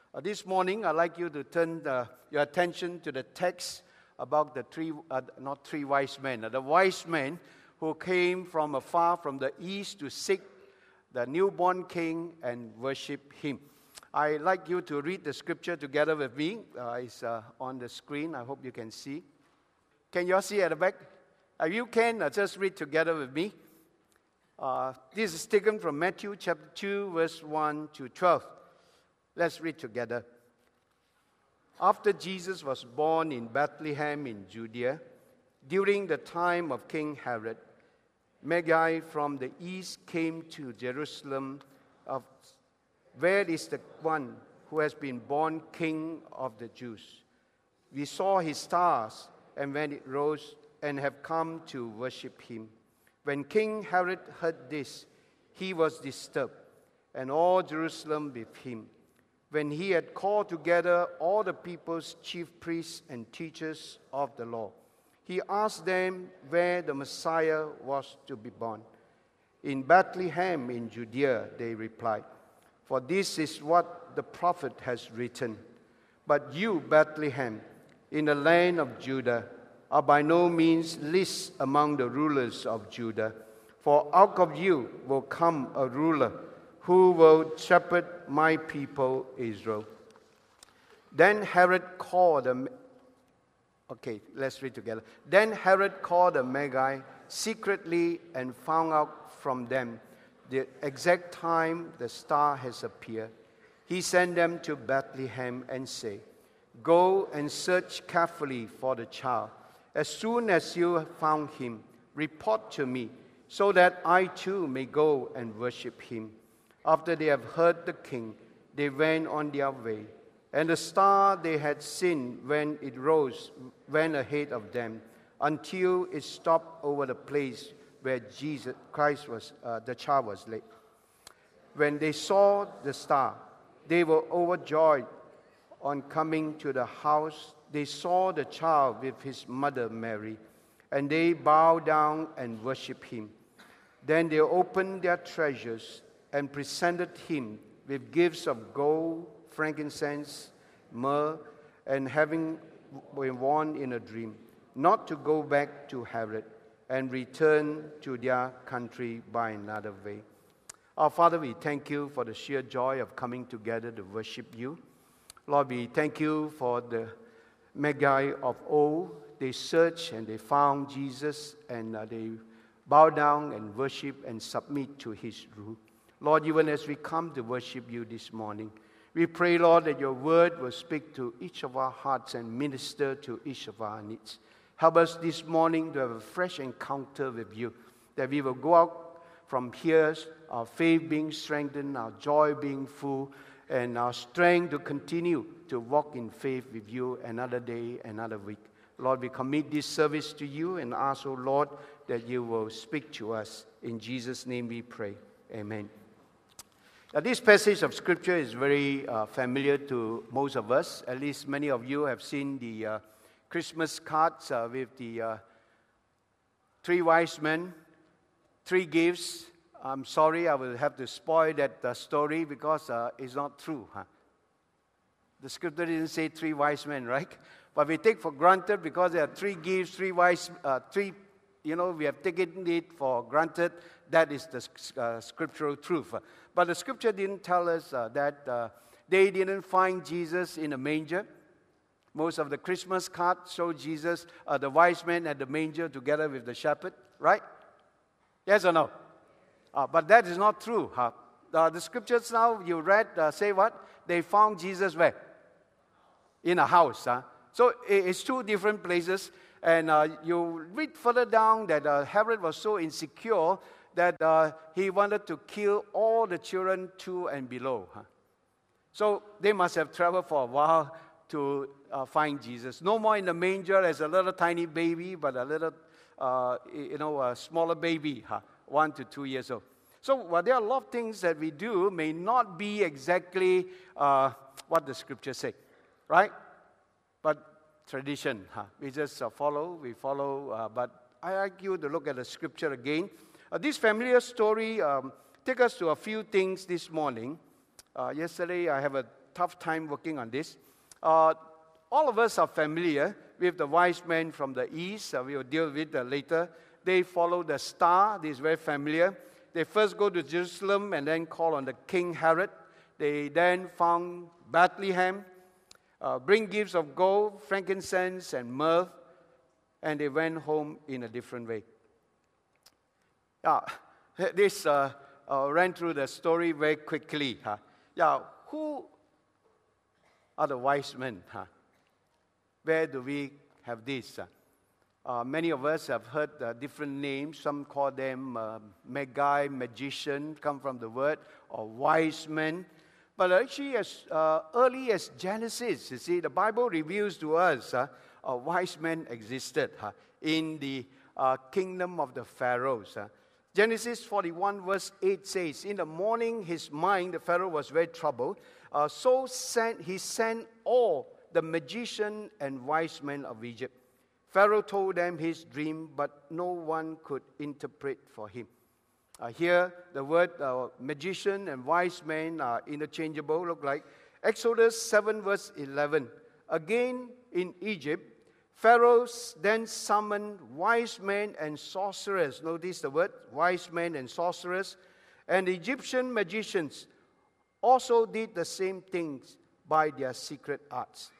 This morning, I'd like you to turn your attention to the text about the three wise men. The wise men who came from afar from the east to seek the newborn king and worship him. I'd like you to read the scripture together with me. It's on the screen. I hope you can see. Can you all see at the back? If you can, just read together with me. This is taken from Matthew chapter 2, verse 1 to 12. Let's read together. After Jesus was born in Bethlehem in Judea, during the time of King Herod, Magi from the east came to Jerusalem of where is the one who has been born King of the Jews? We saw his stars, and when it rose, and have come to worship him. When King Herod heard this, he was disturbed, and all Jerusalem with him. When he had called together all the people's chief priests and teachers of the law, he asked them where the Messiah was to be born. In Bethlehem in Judea, they replied, for this is what the prophet has written. But you, Bethlehem, in the land of Judah, are by no means least among the rulers of Judah, for out of you will come a ruler who will shepherd my people Israel. Then Herod called the Then Herod called the Magi secretly and found out from them the exact time the star has appeared. He sent them to Bethlehem and said, go and search carefully for the child. As soon as you have found him, report to me, so that I too may go and worship him. After they have heard the king, they went on their way. And the star they had seen when it rose went ahead of them until it stopped over the place where the child was laid. When they saw the star, they were overjoyed. On coming to the house, they saw the child with his mother Mary, and they bowed down and worshipped him. Then they opened their treasures and presented him with gifts of gold, frankincense, myrrh, and having been warned in a dream, not to go back to Herod and return to their country by another way. Our Father, we thank you for the sheer joy of coming together to worship you. Lord, we thank you for the Magi of old. They searched and they found Jesus, and they bow down and worship and submit to his rule. Lord, even as we come to worship you this morning, we pray, Lord, that your word will speak to each of our hearts and minister to each of our needs. Help us this morning to have a fresh encounter with you, that we will go out from here, our faith being strengthened, our joy being full, and our strength to continue to walk in faith with you another day, another week. Lord, we commit this service to you and ask, oh Lord, that you will speak to us. In Jesus' name we pray. Amen. Now, this passage of Scripture is very familiar to most of us. At least many of you have seen the Christmas cards with the three wise men, three gifts. I'm sorry, I will have to spoil that story because it's not true. The Scripture didn't say three wise men, right? But we take for granted because there are three gifts, we have taken it for granted. That is the scriptural truth. But the Scripture didn't tell us that they didn't find Jesus in a manger. Most of the Christmas cards show Jesus, the wise men at the manger together with the shepherd, right? Yes or no? But that is not true. The Scriptures now you read say what? They found Jesus where? In a house. So it's two different places. And you read further down that Herod was so insecure that he wanted to kill all the children 2 and below. So they must have traveled for a while to find Jesus. No more in the manger as a little tiny baby, but a little, a smaller baby, 1 to 2 years old. So there are a lot of things that we do may not be exactly what the Scriptures say, right? But tradition, we just follow, but I like you to look at the Scripture again. This familiar story take us to a few things this morning. Yesterday I have a tough time working on this. All of us are familiar with the wise men from the east. We will deal with it later. They follow the star. This is very familiar. They first go to Jerusalem and then call on the King Herod. They then found Bethlehem, bring gifts of gold, frankincense, and myrrh, and they went home in a different way. This ran through the story very quickly. Who are the wise men? Where do we have this? Many of us have heard different names. Some call them magi, magician, come from the word, or wise men. But actually, as early as Genesis, you see, the Bible reveals to us wise men existed in the kingdom of the pharaohs. Genesis 41 verse 8 says, in the morning his mind, the Pharaoh was very troubled, so he sent all the magician and wise men of Egypt. Pharaoh told them his dream, but no one could interpret for him. Here, the word magician and wise men are interchangeable, look like. Exodus 7 verse 11. Again in Egypt, Pharaoh then summoned wise men and sorcerers. Notice the word, wise men and sorcerers. And the Egyptian magicians also did the same things by their secret arts.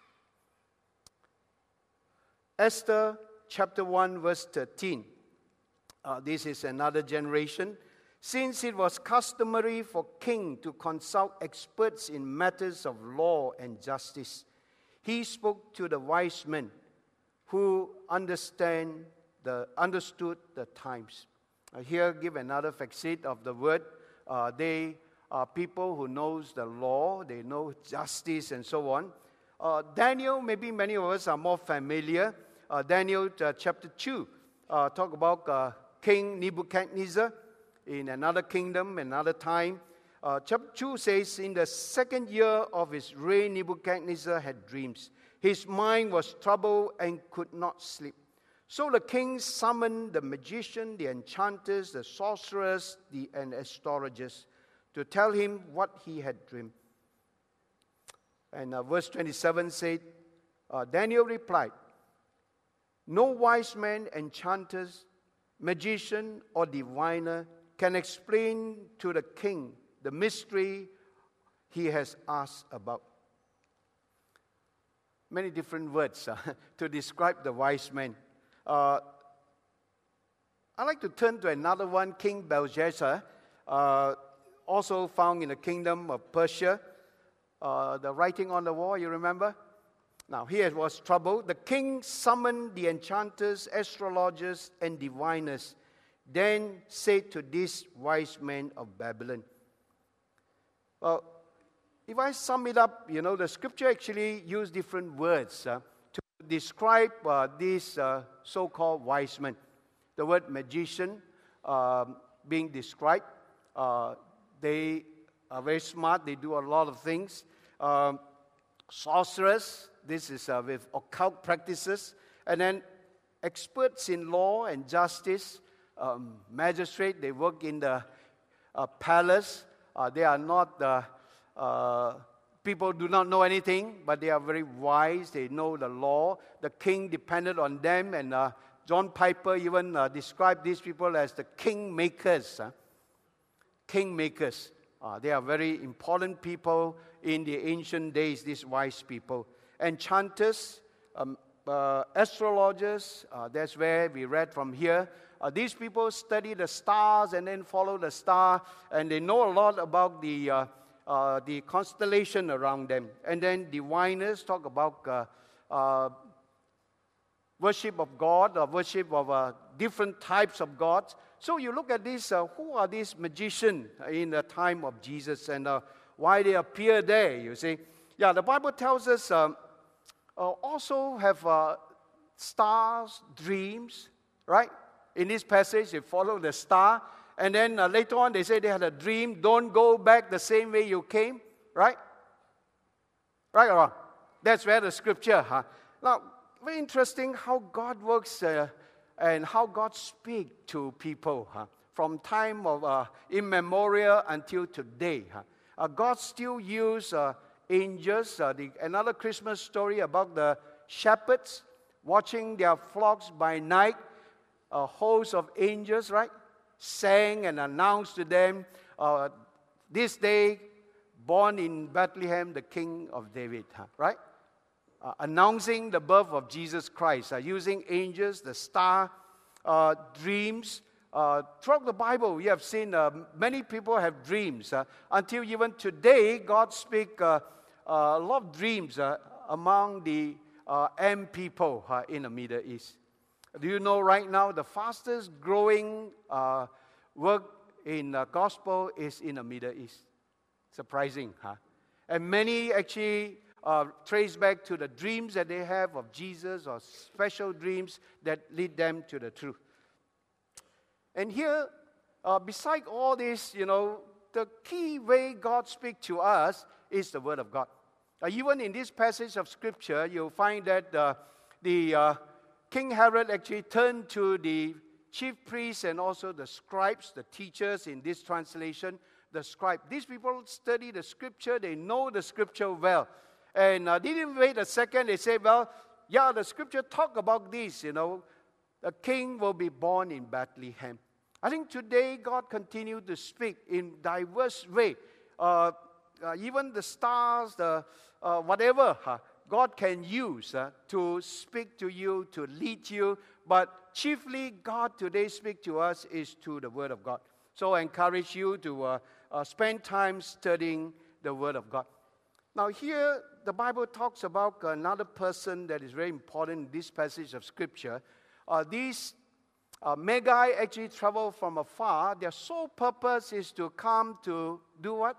Esther chapter 1 verse 13. This is another generation. Since it was customary for king to consult experts in matters of law and justice, he spoke to the wise men who understood the times. Here, give another facet of the word. They are people who knows the law, they know justice and so on. Daniel, maybe many of us are more familiar. Daniel chapter 2, talk about King Nebuchadnezzar in another kingdom, another time. Chapter 2 says, in the second year of his reign, Nebuchadnezzar had dreams. His mind was troubled and could not sleep. So the king summoned the magician, the enchanters, the sorcerers, and astrologers to tell him what he had dreamed. And verse 27 said, Daniel replied, no wise man, enchanters, magician, or diviner can explain to the king the mystery he has asked about. Many different words to describe the wise men. I'd like to turn to another one, King Belshazzar, also found in the kingdom of Persia. The writing on the wall, you remember? Now, here was trouble. The king summoned the enchanters, astrologers, and diviners, then said to these wise men of Babylon. If I sum it up, the scripture actually used different words to describe these so-called wise men. The word magician being described. They are very smart. They do a lot of things. Sorcerers, this is with occult practices. And then experts in law and justice. Magistrate, they work in the palace. They are not people do not know anything, but they are very wise. They know the law. The king depended on them, and John Piper even described these people as the kingmakers. Kingmakers. They are very important people in the ancient days, these wise people. Enchanters, astrologers, that's where we read from here. These people study the stars and then follow the star, and they know a lot about the constellation around them. And then diviners talk about worship of God, or worship of different types of gods. So you look at this, who are these magicians in the time of Jesus, and why they appear there, you see. Yeah, the Bible tells us also have stars, dreams, right? In this passage, they follow the star. And then later on, they say they had a dream. Don't go back the same way you came, right? Right or wrong? That's where the scripture. Now, very interesting how God works and how God speaks to people from time of immemorial until today. God still uses angels, another Christmas story about the shepherds watching their flocks by night. A host of angels, right, sang and announced to them, this day, born in Bethlehem, the King of David, right? Announcing the birth of Jesus Christ, using angels, the star, dreams. Throughout the Bible, we have seen many people have dreams. Until even today, God speaks a lot of dreams among the M people in the Middle East. Do you know right now the fastest growing work in the gospel is in the Middle East? Surprising, huh? And many actually trace back to the dreams that they have of Jesus, or special dreams that lead them to the truth. And here, beside all this, the key way God speaks to us is the Word of God. Even in this passage of Scripture, you'll find that the King Herod actually turned to the chief priests and also the scribes, the teachers in this translation, the scribe. These people study the Scripture, they know the Scripture well. And they didn't wait a second, they say, well, yeah, the Scripture talk about this, the king will be born in Bethlehem. I think today God continued to speak in diverse way. Even the stars, whatever, God can use to speak to you, to lead you. But chiefly, God today speaks to us is through the Word of God. So I encourage you to spend time studying the Word of God. Now here, the Bible talks about another person that is very important in this passage of Scripture. These Magi actually travel from afar. Their sole purpose is to come to do what?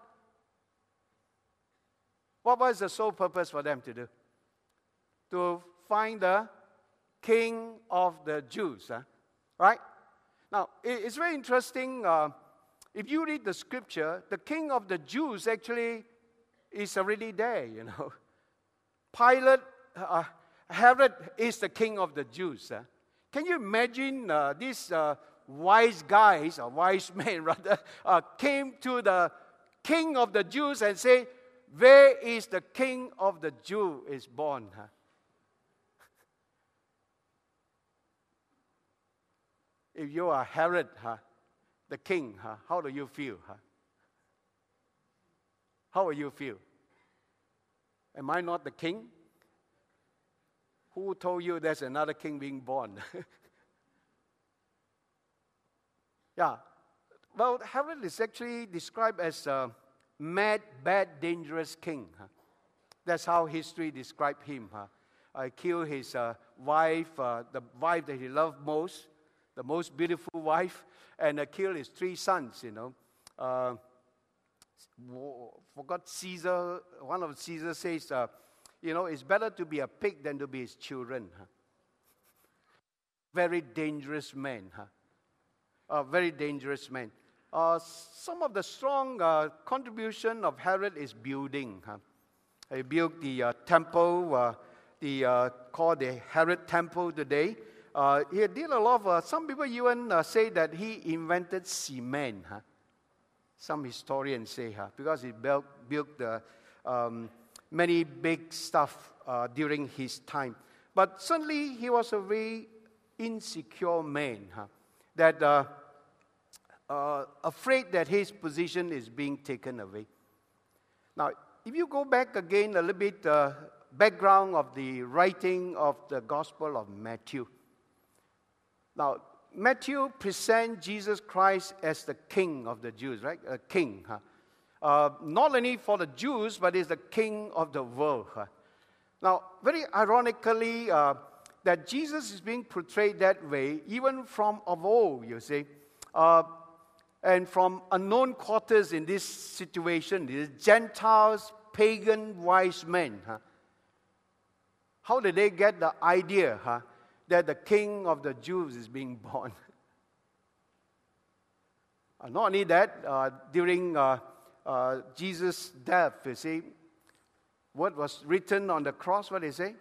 What was the sole purpose for them to do? To find the King of the Jews, right? Now, it's very interesting. If you read the Scripture, the King of the Jews actually is already there, Pilate, Herod is the King of the Jews. Can you imagine these wise guys, or wise men rather, came to the King of the Jews and say, where is the King of the Jews is born? If you are Herod, the king, how do you feel? How will you feel? Am I not the king? Who told you there's another king being born? Yeah. Well, Herod is actually described as a mad, bad, dangerous king. That's how history described him. Killed his wife, the wife that he loved most, the most beautiful wife, and killed his 3 sons, Forgot Caesar. One of Caesar says, it's better to be a pig than to be his children. Very dangerous man. Very dangerous man. Some of the strong contribution of Herod is building. He built the temple, called the Herod Temple today. He did a lot of, some people even say that he invented cement. Some historians say, because he built many big stuff during his time. But certainly he was a very insecure man, that afraid that his position is being taken away. Now, if you go back again a little bit, background of the writing of the Gospel of Matthew. Now, Matthew presents Jesus Christ as the King of the Jews, right? A king. Not only for the Jews, but is the King of the world. Now, very ironically, that Jesus is being portrayed that way, even from of old, you see. And from unknown quarters in this situation, the Gentiles, pagan wise men. How did they get the idea that the King of the Jews is being born? Not only that, during Jesus' death, you see, what was written on the cross, what they say?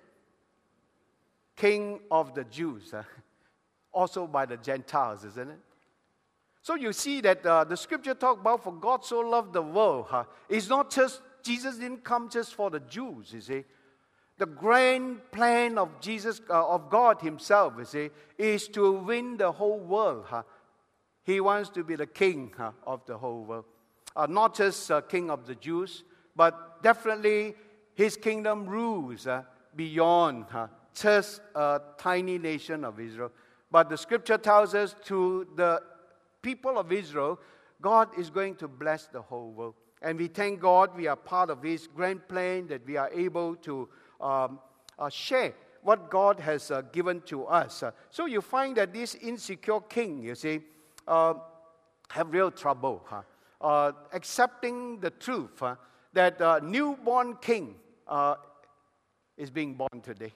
King of the Jews, also by the Gentiles, isn't it? So you see that the Scripture talk about, for God so loved the world, it's not just Jesus didn't come just for the Jews, you see. The grand plan of Jesus, of God himself, you see, is to win the whole world. He wants to be the king of the whole world. Not just king of the Jews, but definitely his kingdom rules beyond just a tiny nation of Israel. But the scripture tells us to the people of Israel, God is going to bless the whole world. And we thank God we are part of his grand plan, that we are able to share what God has given to us. So you find that this insecure king, you see, have real trouble accepting the truth that a newborn king is being born today.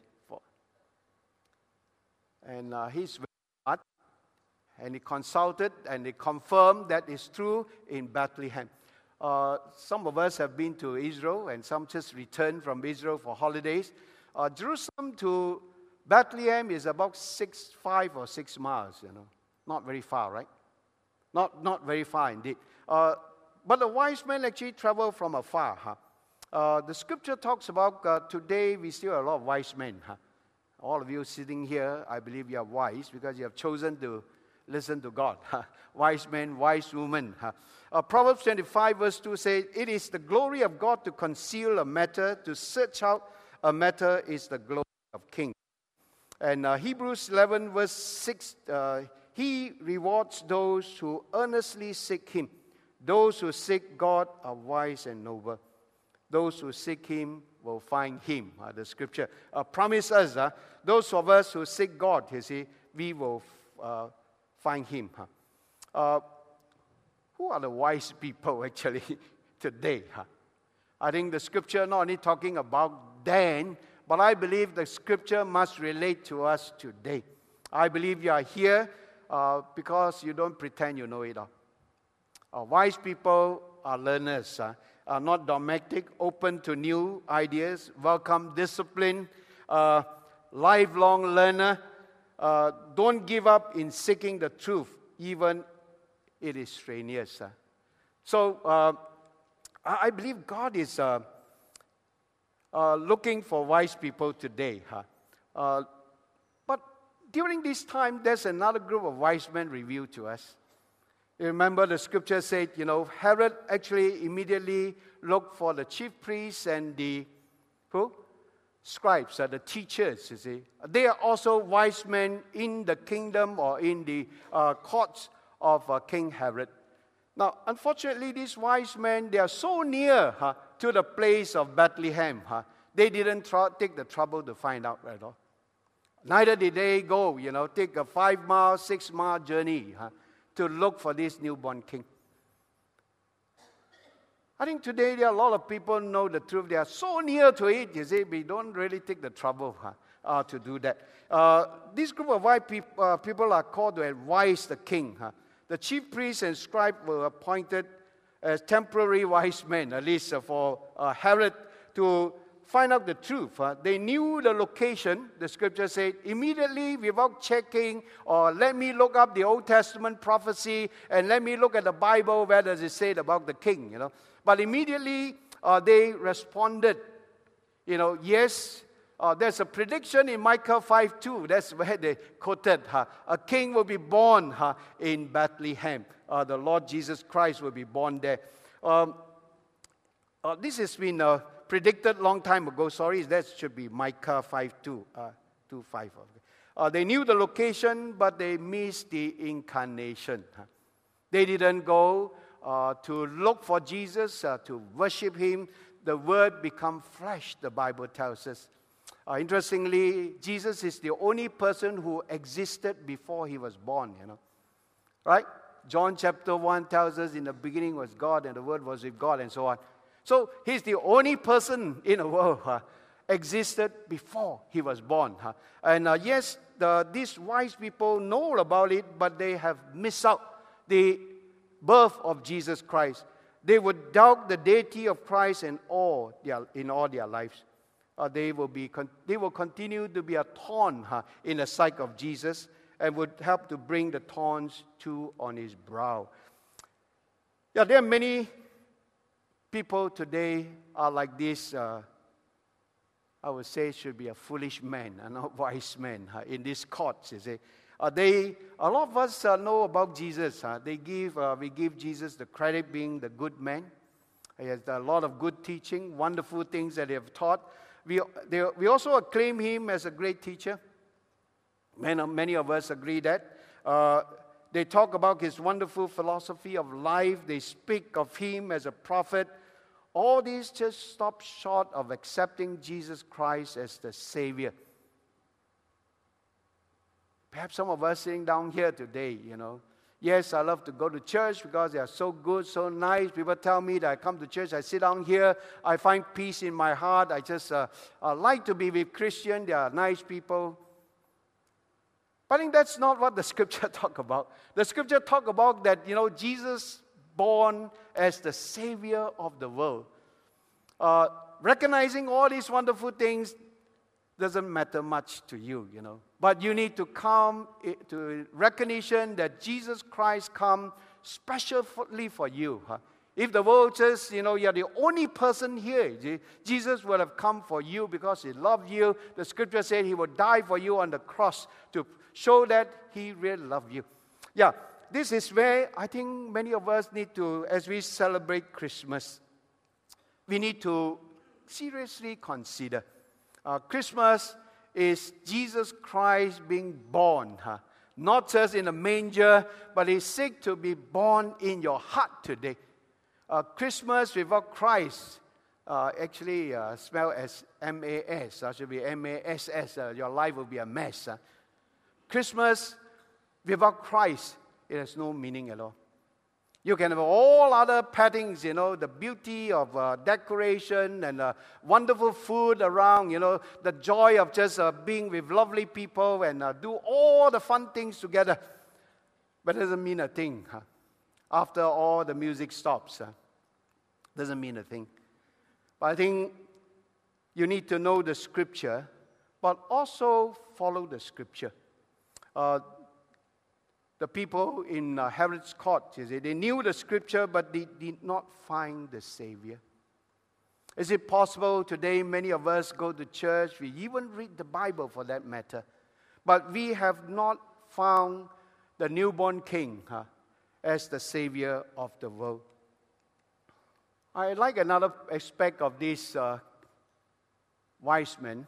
And he's very smart, and he consulted and he confirmed that is true in Bethlehem. Some of us have been to Israel, and some just returned from Israel for holidays. Jerusalem to Bethlehem is about 5 or 6 miles, you know. Not very far, right? Not very far indeed. But the wise men actually travel from afar. The scripture talks about today we still have a lot of wise men. All of you sitting here, I believe you are wise because you have chosen to listen to God. Wise men, wise women. Proverbs 25 verse 2 says, "It is the glory of God to conceal a matter, to search out a matter is the glory of kings." And Hebrews 11 verse 6, "He rewards those who earnestly seek him. Those who seek God are wise and noble. Those who seek him will find him." The scripture promises us, those of us who seek God, you see, we will find him. Who are the wise people actually today? I think the scripture not only talking about then, but I believe the scripture must relate to us today. I believe you are here because you don't pretend you know it all. Wise people are learners, are not dogmatic, open to new ideas, welcome discipline, lifelong learner, don't give up in seeking the truth, even it is strenuous. So I believe God is looking for wise people today. But during this time, there's another group of wise men revealed to us. You remember the scripture said, you know, Herod actually immediately looked for the chief priests and the scribes, the teachers, you see. They are also wise men in the kingdom or in the courts of King Herod. Now, unfortunately, these wise men, they are so near to the place of Bethlehem. They didn't take the trouble to find out at all. Neither did they go, you know, take a 5-mile, 6-mile journey to look for this newborn king. I think today there are a lot of people know the truth. They are so near to it, you see, we don't really take the trouble to do that. This group of wise people are called to advise the king. The chief priests and scribes were appointed as temporary wise men, at least for Herod to find out the truth. They knew the location, the scripture said, immediately without checking, or let me look up the Old Testament prophecy and let me look at the Bible, where does it say about the king, you know. But immediately they responded, you know, yes, there's a prediction in Micah 5:2. That's where they quoted, a king will be born in Bethlehem. The Lord Jesus Christ will be born there. This has been predicted long time ago. Sorry, that should be Micah 5:2, 2:5. They knew the location, but they missed the incarnation. They didn't go to look for Jesus, to worship him. The word become flesh, the Bible tells us. Interestingly, Jesus is the only person who existed before he was born, you know. Right? John chapter 1 tells us in the beginning was God and the word was with God and so on. So he's the only person in the world existed before he was born. And yes, these wise people know about it, but they have missed out the birth of Jesus Christ. They would doubt the deity of Christ in all their lives. They will continue to be a thorn in the sight of Jesus, and would help to bring the thorns too on his brow. Yeah, there are many people today are like this, I would say should be a foolish man and not wise man in these courts, you see. A lot of us know about Jesus. We give Jesus the credit being the good man. He has a lot of good teaching, wonderful things that he have taught. We also acclaim him as a great teacher. Many of us agree that. They talk about his wonderful philosophy of life. They speak of him as a prophet. All these just stop short of accepting Jesus Christ as the Savior. Perhaps some of us sitting down here today, yes, I love to go to church because they are so good, so nice. People tell me that I come to church, I sit down here, I find peace in my heart. I just like to be with Christians. They are nice people. But I think that's not what the Scripture talk about. The Scripture talk about that, Jesus born as the Savior of the world. Recognizing all these wonderful things doesn't matter much to you, But you need to come to recognition that Jesus Christ come specially for you. If the world says, you're the only person here, Jesus would have come for you because he loved you. The Scripture said he would die for you on the cross to show that he really loved you. Yeah, this is where I think many of us need to, as we celebrate Christmas, we need to seriously consider. Christmas is Jesus Christ being born. Not just in a manger, but he's sick to be born in your heart today. Christmas without Christ actually spelled as M-A-S. Should be M-A-S-S. Your life will be a mess. Christmas without Christ, it has no meaning at all. You can have all other pattings, the beauty of decoration and wonderful food around, the joy of just being with lovely people and do all the fun things together. But it doesn't mean a thing. After all the music stops, doesn't mean a thing. But I think you need to know the Scripture, but also follow the Scripture. The people in Herod's court, they knew the Scripture, but they did not find the Savior. Is it possible today many of us go to church, we even read the Bible for that matter, but we have not found the newborn King as the Savior of the world? I like another aspect of these wise men.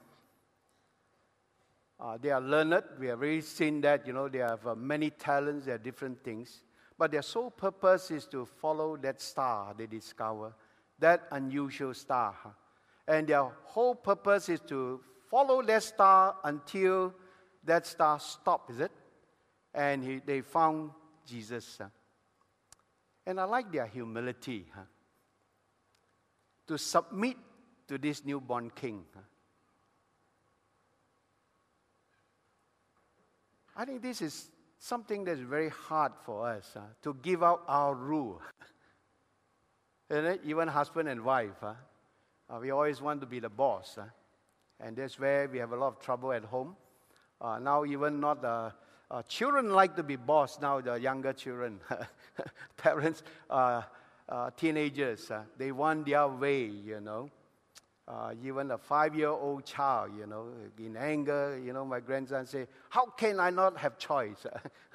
They are learned. We have already seen that, they have many talents, they have different things. But their sole purpose is to follow that star they discover, that unusual star. And their whole purpose is to follow that star until that star stopped, is it? And they found Jesus. And I like their humility, to submit to this newborn King. I think this is something that's very hard for us, to give out our rule. Even husband and wife, we always want to be the boss. And that's where we have a lot of trouble at home. Now even not children like to be boss now, the younger children. Parents, teenagers, they want their way, Even a 5-year-old child, in anger, my grandson say, how can I not have choice?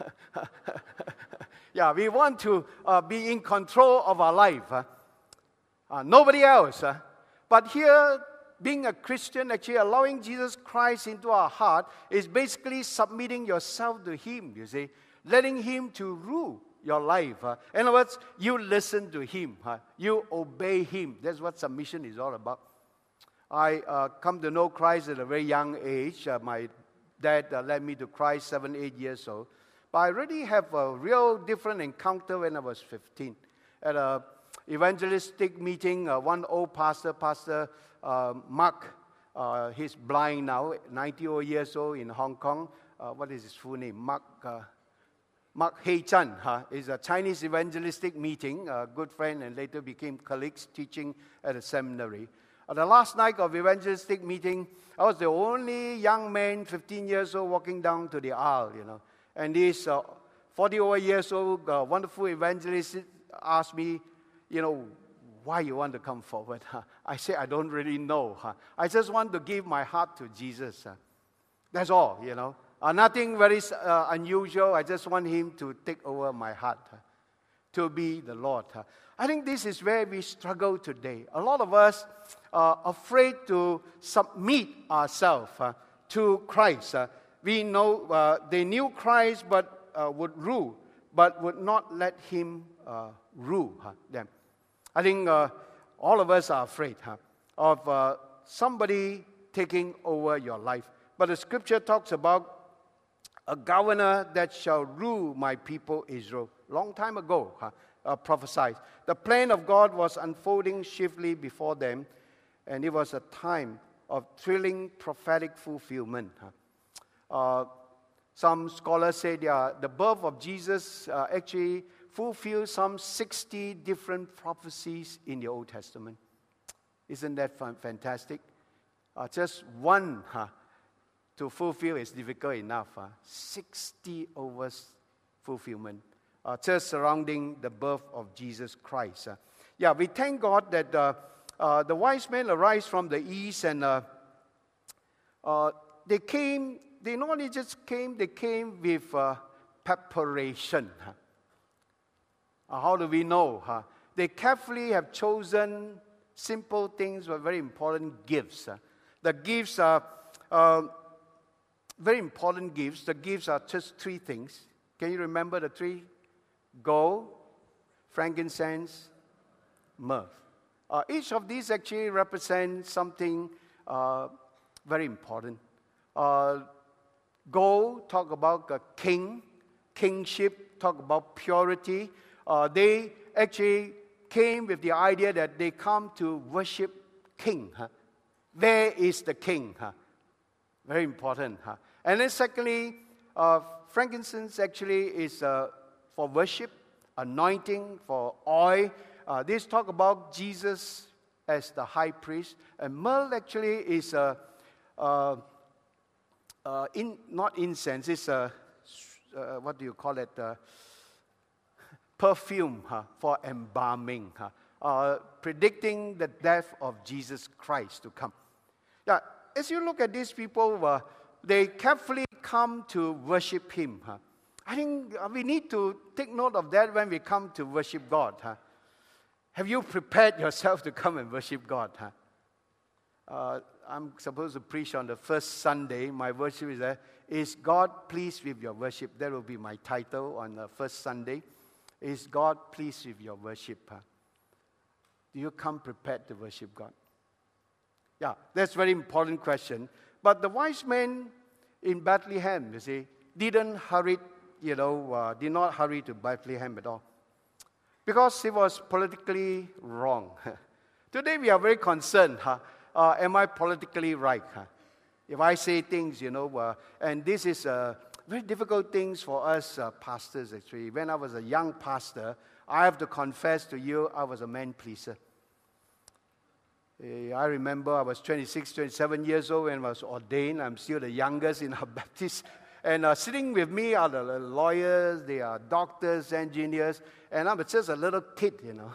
Yeah, we want to be in control of our life. Nobody else. But here, being a Christian, actually allowing Jesus Christ into our heart, is basically submitting yourself to Him, you see. Letting Him to rule your life. In other words, you listen to Him. You obey Him. That's what submission is all about. I come to know Christ at a very young age. My dad led me to Christ 7, 8 years old. But I already have a real different encounter when I was 15. At a evangelistic meeting, one old pastor, Mark, he's blind now, 90 years old in Hong Kong. What is his full name? Mark Hei Chan is a Chinese evangelistic meeting, a good friend, and later became colleagues teaching at a seminary. The last night of evangelistic meeting, I was the only young man, 15 years old, walking down to the aisle, And this 40 years old, wonderful evangelist asked me, why you want to come forward? I say, I don't really know. I just want to give my heart to Jesus. That's all, Nothing very unusual. I just want him to take over my heart, to be the Lord. I think this is where we struggle today. A lot of us are afraid to submit ourselves to Christ. We know they knew Christ but would rule, but would not let him rule them. I think all of us are afraid of somebody taking over your life. But the scripture talks about a governor that shall rule my people Israel. Long time ago, prophesied. The plan of God was unfolding swiftly before them, and it was a time of thrilling prophetic fulfillment. Some scholars say the birth of Jesus actually fulfilled some 60 different prophecies in the Old Testament. Isn't that fantastic? Just one to fulfill is difficult enough. 60 over fulfillment, just surrounding the birth of Jesus Christ. We thank God that the wise men arise from the east, and they came. They not only just came; they came with preparation. How do we know? They carefully have chosen simple things but very important gifts. The gifts are very important gifts. The gifts are just three things. Can you remember the three? Gold, frankincense, myrrh. Each of these actually represents something very important. Gold, talk about a king, kingship, talk about purity. They actually came with the idea that they come to worship king. Where is the king? Very important. And then secondly, frankincense actually is for worship, anointing, for oil. This talk about Jesus as the high priest. And myrrh actually is not incense, it's what do you call it? Perfume for embalming, predicting the death of Jesus Christ to come. As you look at these people, they carefully come to worship him. I think we need to take note of that when we come to worship God. Have you prepared yourself to come and worship God? I'm supposed to preach on the first Sunday. My worship is Is God pleased with your worship? That will be my title on the first Sunday. Is God pleased with your worship? Do you come prepared to worship God? That's a very important question. But the wise men in Bethlehem, you see, did not hurry to Bethlehem at all. Because it was politically wrong. Today we are very concerned. Am I politically right? If I say things, and this is very difficult things for us pastors actually. When I was a young pastor, I have to confess to you, I was a man pleaser. I remember I was 26, 27 years old when I was ordained. I'm still the youngest in our Baptist. And sitting with me are the lawyers, they are doctors, engineers, and I'm just a little kid,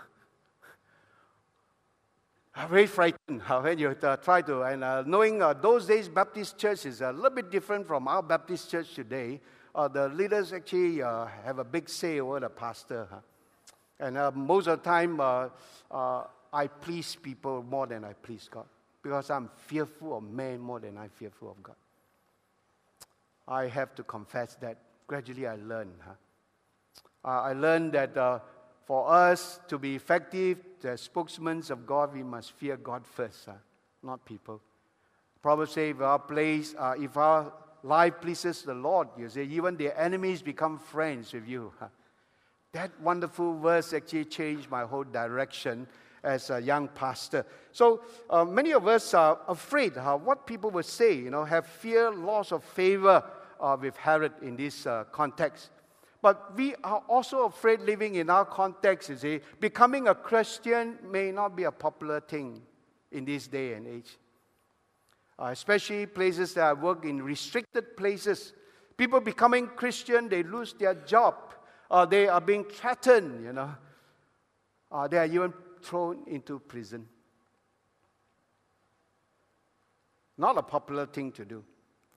I'm very frightened when you try to, and knowing those days Baptist church is a little bit different from our Baptist church today. The leaders actually have a big say over the pastor. And most of the time, I please people more than I please God. Because I'm fearful of man more than I'm fearful of God. I have to confess that. Gradually I learned. I learned that for us to be effective, as spokesmen of God, we must fear God first, not people. Proverbs say, if our life pleases the Lord, you say, even the enemies become friends with you. That wonderful verse actually changed my whole direction as a young pastor. So many of us are afraid what people will say, have fear, loss of favor with Herod in this context. But we are also afraid living in our context, you see. Becoming a Christian may not be a popular thing in this day and age. Especially places that I work in, restricted places. People becoming Christian, they lose their job. They are being threatened, There are even thrown into prison. Not a popular thing to do.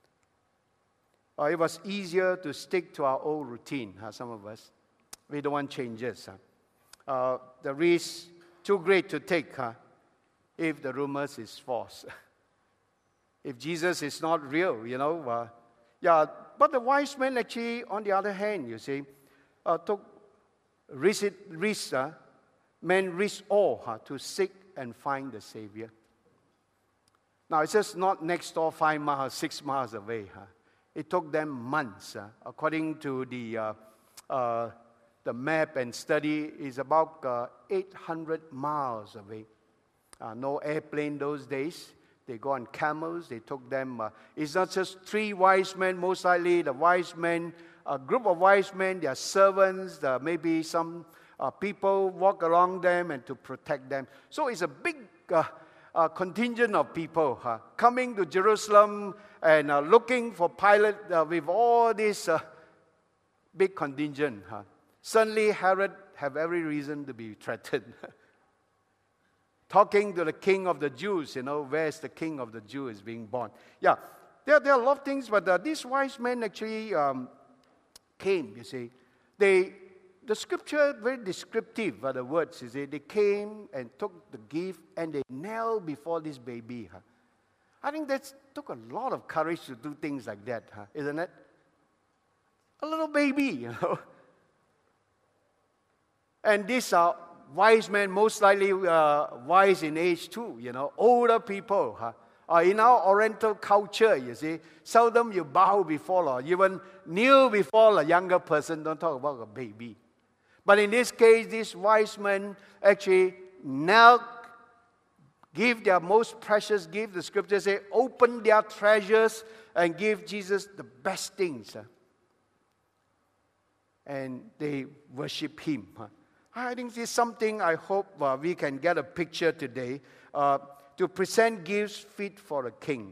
It was easier to stick to our old routine, some of us. We don't want changes. The risk too great to take if the rumors is false. If Jesus is not real, But the wise men actually, on the other hand, you see, took risk, men risk all to seek and find the Savior. Now, it's just not next door 5 miles, 6 miles away. It took them months. According to the map and study, it's about 800 miles away. No airplane those days. They go on camels. They took them. It's not just 3 wise men. Most likely, the wise men, a group of wise men, their servants, maybe some people walk around them and to protect them. So it's a big contingent of people coming to Jerusalem and looking for Pilate with all this big contingent. Suddenly, Herod have every reason to be threatened. Talking to the king of the Jews, where's the king of the Jews being born? Yeah, there are a lot of things, but these wise men actually came, you see. The scripture, very descriptive of the words, you see. They came and took the gift and they knelt before this baby. I think that took a lot of courage to do things like that, isn't it? A little baby, And these are wise men, most likely wise in age too, older people. In our Oriental culture, you see, seldom you bow before or even kneel before a younger person, don't talk about a baby. But in this case, these wise men actually knelt, give their most precious gift. The scripture says, open their treasures and give Jesus the best things. And they worship him. I think this is something I hope we can get a picture today to present gifts fit for a king.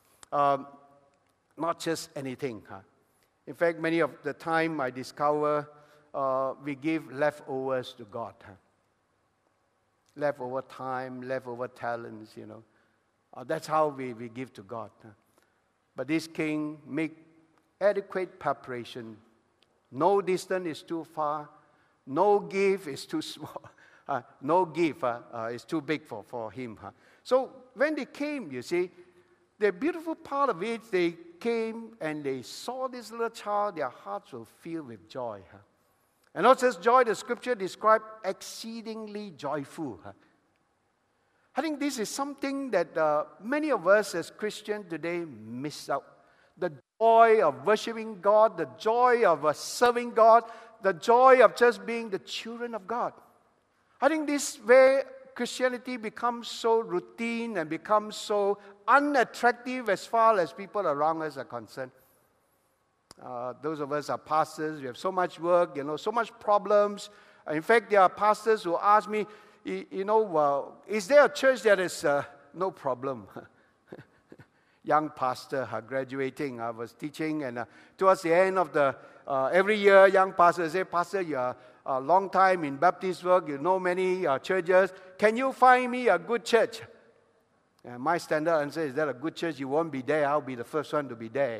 Not just anything. In fact, many of the time I discover we give leftovers to God. Leftover time, leftover talents, That's how we give to God. But this king make adequate preparation. No distance is too far. No gift is too small. No gift is too big for him. So when they came, you see, the beautiful part of it, they came and they saw this little child, their hearts were filled with joy. And not just joy, the scripture described exceedingly joyful. I think this is something that many of us as Christians today miss out. The joy of worshiping God, the joy of serving God, the joy of just being the children of God. I think this way Christianity becomes so routine and becomes so unattractive as far as people around us are concerned. Those of us are pastors, we have so much work, so much problems. In fact, there are pastors who ask me, is there a church that is no problem? Young pastor graduating, I was teaching, and towards the end of the every year, young pastors say, Pastor, you are a long time in Baptist work, you know many churches. Can you find me a good church? And my standard answer is that a good church, you won't be there. I'll be the first one to be there,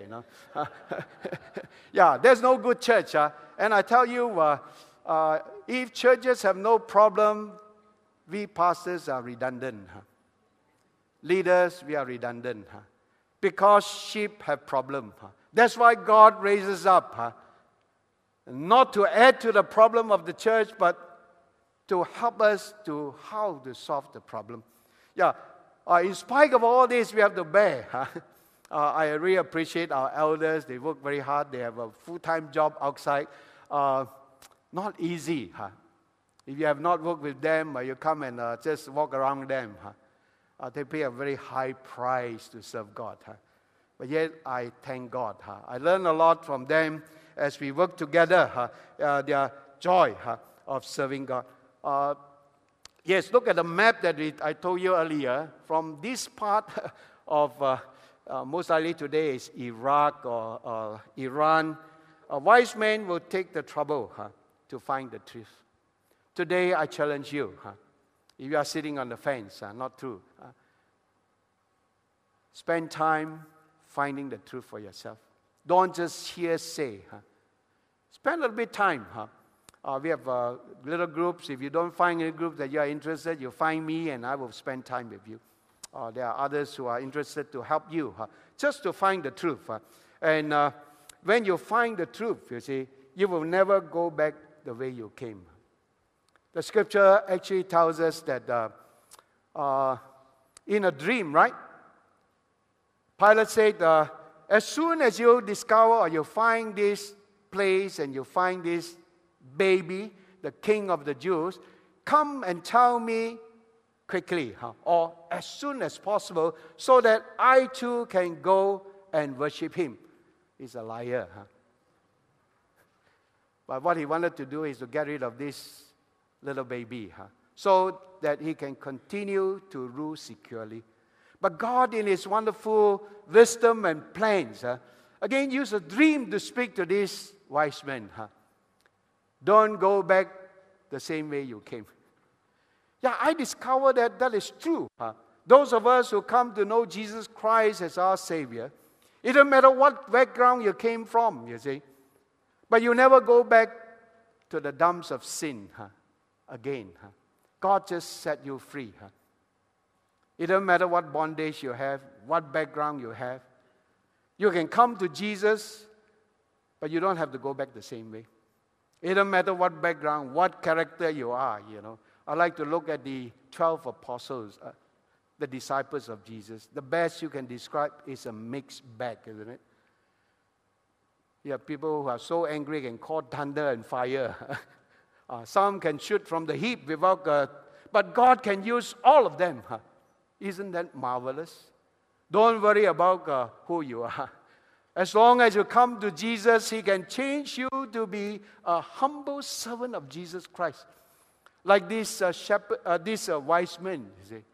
Yeah, there's no good church. And I tell you, if churches have no problem, we pastors are redundant. Leaders, we are redundant. Because sheep have problem. That's why God raises up. Not to add to the problem of the church, but to help us to how to solve the problem. Yeah, in spite of all this, we have to bear. I really appreciate our elders. They work very hard. They have a full-time job outside. Not easy. If you have not worked with them, you come and just walk around them. They pay a very high price to serve God. But yet, I thank God. I learn a lot from them as we work together. Their joy of serving God. Yes, look at the map that I told you earlier. From this part of, most likely today is Iraq or Iran, a wise man will take the trouble to find the truth. Today, I challenge you. If you are sitting on the fence, not true. Spend time finding the truth for yourself. Don't just hear say. Spend a little bit time. We have little groups. If you don't find any group that you are interested, you find me and I will spend time with you. There are others who are interested to help you, just to find the truth. And when you find the truth, you see, you will never go back the way you came. The scripture actually tells us that in a dream, right? Pilate said, as soon as you discover or you find this place and you find this baby, the king of the Jews, come and tell me quickly, or as soon as possible, so that I too can go and worship him. He's a liar. But what he wanted to do is to get rid of this little baby, so that he can continue to rule securely. But God, in his wonderful wisdom and plans, again used a dream to speak to this wise man. Don't go back the same way you came. Yeah, I discovered that is true. Those of us who come to know Jesus Christ as our Savior, it doesn't matter what background you came from, you see, but you never go back to the dumps of sin again. God just set you free. It doesn't matter what bondage you have, what background you have. You can come to Jesus, but you don't have to go back the same way. It doesn't matter what background, what character you are, you know. I like to look at the 12 apostles, the disciples of Jesus. The best you can describe is a mixed bag, isn't it? You have people who are so angry can call thunder and fire. Some can shoot from the hip without, but God can use all of them. Isn't that marvelous? Don't worry about who you are. As long as you come to Jesus, he can change you to be a humble servant of Jesus Christ. Like this wise men, you see.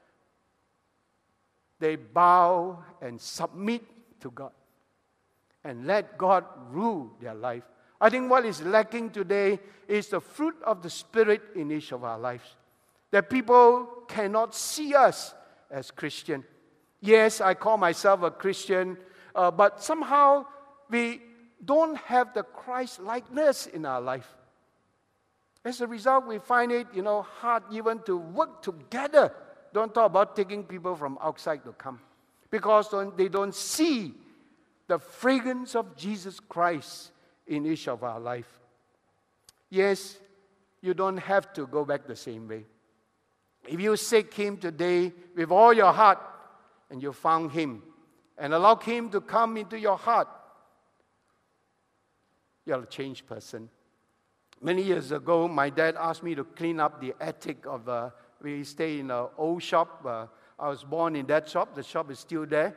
They bow and submit to God and let God rule their life. I think what is lacking today is the fruit of the Spirit in each of our lives. That people cannot see us as Christian. Yes, I call myself a Christian, but somehow we don't have the Christ-likeness in our life. As a result, we find it, hard even to work together. Don't talk about taking people from outside to come, because they don't see the fragrance of Jesus Christ in each of our life. Yes, you don't have to go back the same way. If you seek him today with all your heart, and you found him, and allow him to come into your heart, you're a changed person. Many years ago, my dad asked me to clean up the attic of we stay in an old shop. I was born in that shop. The shop is still there.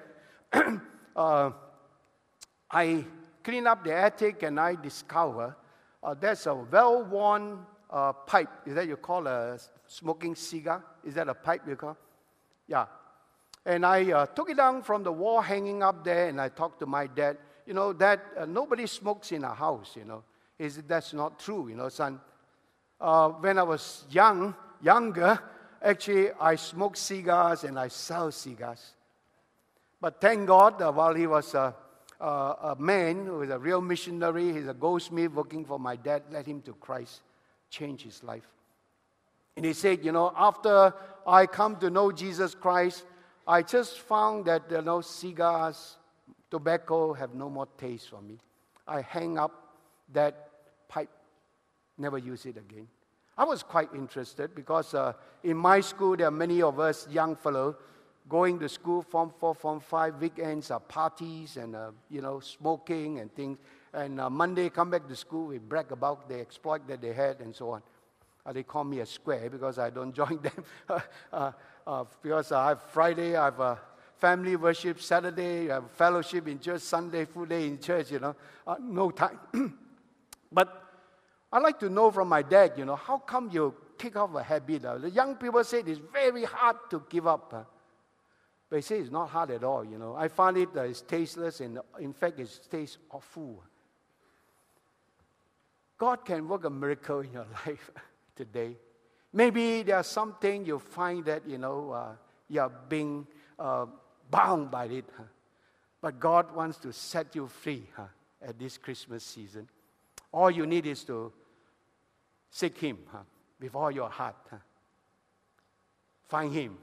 I clean up the attic and I discover there's a well-worn pipe. Is that you call a smoking cigar? Is that a pipe you call? Yeah. And I took it down from the wall hanging up there, and I talked to my dad. Dad, nobody smokes in our house, That's not true, son. When I was younger, actually, I smoked cigars and I sell cigars. But thank God, while he was a man who was a real missionary, he's a goldsmith working for my dad, led him to Christ, changed his life. And he said, after I come to know Jesus Christ, I just found that, cigars, tobacco have no more taste for me. I hang up that pipe, never use it again. I was quite interested because in my school, there are many of us young fellows going to school, Form 4, Form 5, weekends are parties and, smoking and things. And Monday, come back to school, we brag about the exploit that they had and so on. They call me a square because I don't join them. Because I have Friday, I have family worship, Saturday, I have fellowship in church, Sunday, full day in church, no time. But I'd like to know from my dad, how come you kick off a habit? The young people say it's very hard to give up. But they say it's not hard at all, I find it it's tasteless, and in fact, it tastes awful. God can work a miracle in your life today. Maybe there's something you find that, you're being bound by it. But God wants to set you free at this Christmas season. All you need is to seek Him with all your heart. Find Him.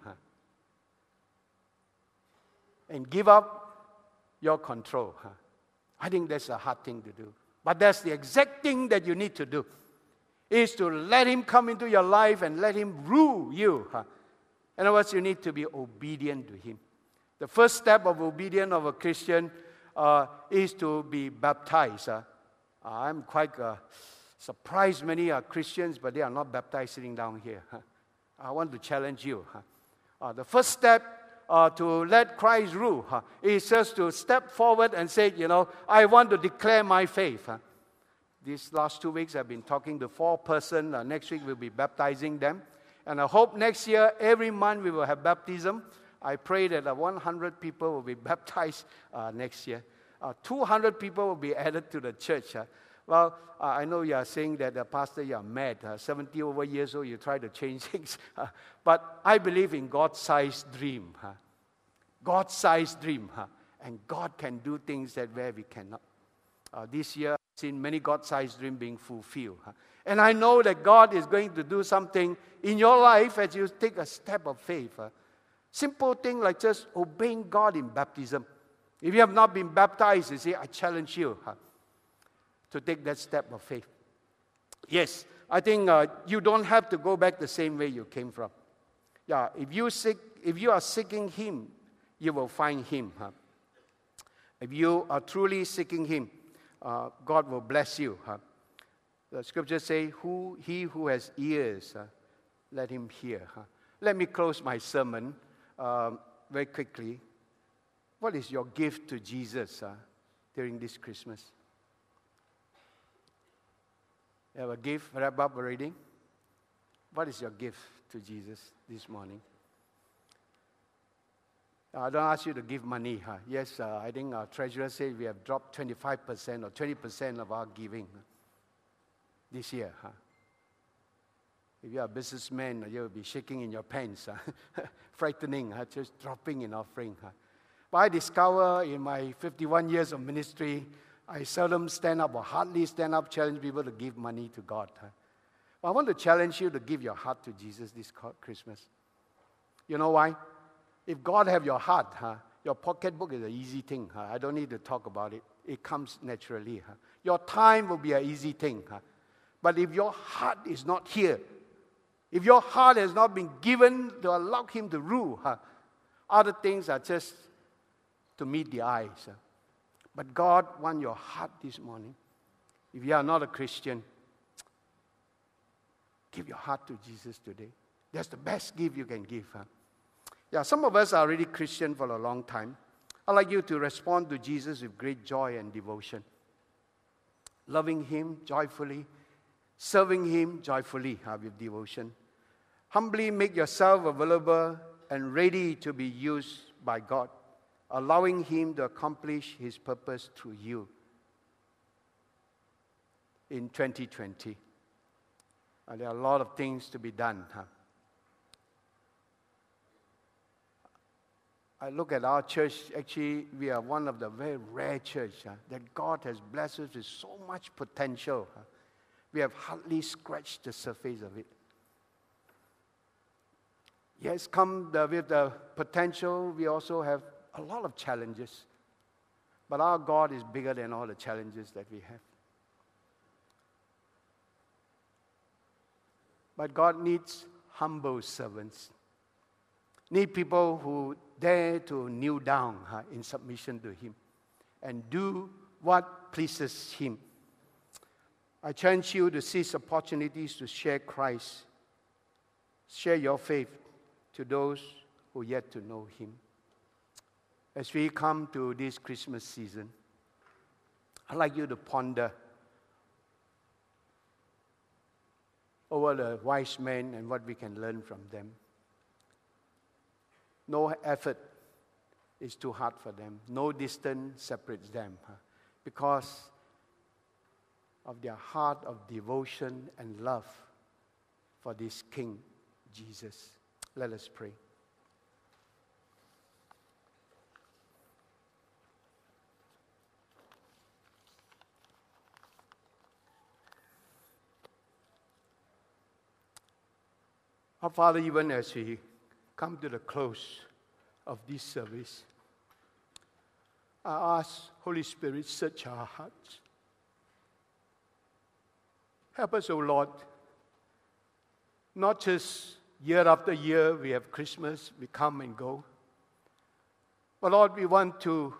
And give up your control. I think that's a hard thing to do. But that's the exact thing that you need to do, is to let Him come into your life and let Him rule you. In other words, you need to be obedient to Him. The first step of obedience of a Christian is to be baptized. I'm quite surprised many are Christians, but they are not baptized sitting down here. I want to challenge you. The first step to let Christ rule is just to step forward and say, I want to declare my faith. These last 2 weeks I've been talking to 4 persons. Next week we'll be baptizing them. And I hope next year, every month we will have baptism. I pray that 100 people will be baptized next year. 200 people will be added to the church. Well, I know you are saying that, Pastor, you are mad. 70 over years old, you try to change things. But I believe in God-sized dream. God-sized dream. And God can do things that where we cannot. This year, I've seen many God-sized dreams being fulfilled. And I know that God is going to do something in your life as you take a step of faith. Simple thing like just obeying God in baptism. If you have not been baptized, you see, I challenge you to take that step of faith. Yes, I think you don't have to go back the same way you came from. Yeah, if you are seeking Him, you will find Him. If you are truly seeking Him, God will bless you. The scriptures say, he who has ears, let him hear. Let me close my sermon very quickly. What is your gift to Jesus during this Christmas? You have a gift, wrap up already? What is your gift to Jesus this morning? I don't ask you to give money. Yes, I think our treasurer said we have dropped 25% or 20% of our giving this year. If you are a businessman, you will be shaking in your pants, frightening, just dropping in offering. But I discover in my 51 years of ministry, I seldom stand up or hardly stand up, challenge people to give money to God. But I want to challenge you to give your heart to Jesus this Christmas. You know why? If God have your heart, your pocketbook is an easy thing. I don't need to talk about it. It comes naturally. Your time will be an easy thing. But if your heart is not here, if your heart has not been given to allow Him to rule, other things are just to meet the eyes. But God wants your heart this morning. If you are not a Christian, give your heart to Jesus today. That's the best gift you can give. Yeah, some of us are already Christian for a long time. I'd like you to respond to Jesus with great joy and devotion. Loving Him joyfully, serving Him joyfully with devotion. Humbly make yourself available and ready to be used by God, allowing Him to accomplish His purpose through you in 2020. There are a lot of things to be done. I look at our church, actually, we are one of the very rare churches that God has blessed us with so much potential. We have hardly scratched the surface of it. Yes, with the potential, we also have a lot of challenges. But our God is bigger than all the challenges that we have. But God needs humble servants. Need people who dare to kneel down in submission to Him and do what pleases Him. I challenge you to seize opportunities to share Christ, share your faith to those who yet to know Him. As we come to this Christmas season, I'd like you to ponder over the wise men and what we can learn from them. No effort is too hard for them. No distance separates them because of their heart of devotion and love for this King, Jesus. Let us pray. Our Father, even as we come to the close of this service, I ask, Holy Spirit, search our hearts. Help us, O Lord, not just year after year we have Christmas, we come and go. But Lord, we want to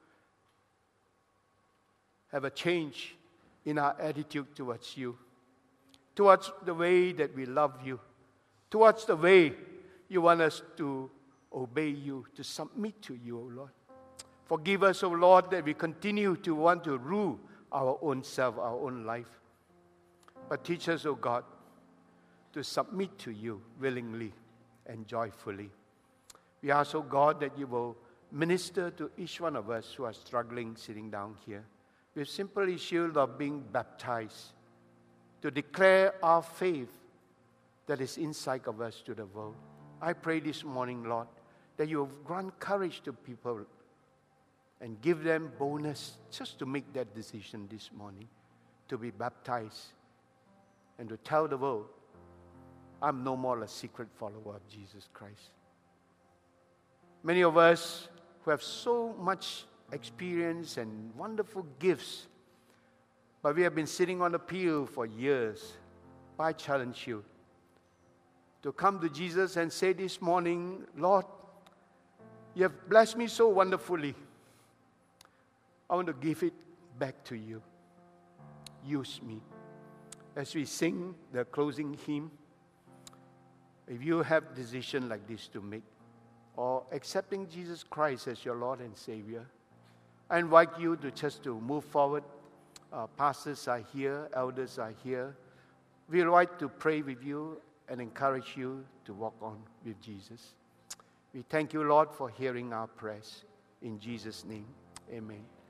have a change in our attitude towards you, towards the way that we love you, towards the way you want us to obey you, to submit to you, O Lord. Forgive us, O Lord, that we continue to want to rule our own self, our own life. But teach us, O God, to submit to you willingly and joyfully. We ask, O God, that you will minister to each one of us who are struggling sitting down here with simple issue of being baptized, to declare our faith that is inside of us to the world. I pray this morning, Lord, that you will grant courage to people and give them boldness just to make that decision this morning, to be baptized and to tell the world, I'm no more a secret follower of Jesus Christ. Many of us who have so much experience and wonderful gifts, but we have been sitting on the pew for years. I challenge you to come to Jesus and say this morning, Lord, you have blessed me so wonderfully. I want to give it back to you. Use me. As we sing the closing hymn, if you have a decision like this to make, or accepting Jesus Christ as your Lord and Savior, I invite you to just to move forward. Pastors are here, elders are here. We would like to pray with you and encourage you to walk on with Jesus. We thank you, Lord, for hearing our prayers. In Jesus' name, amen.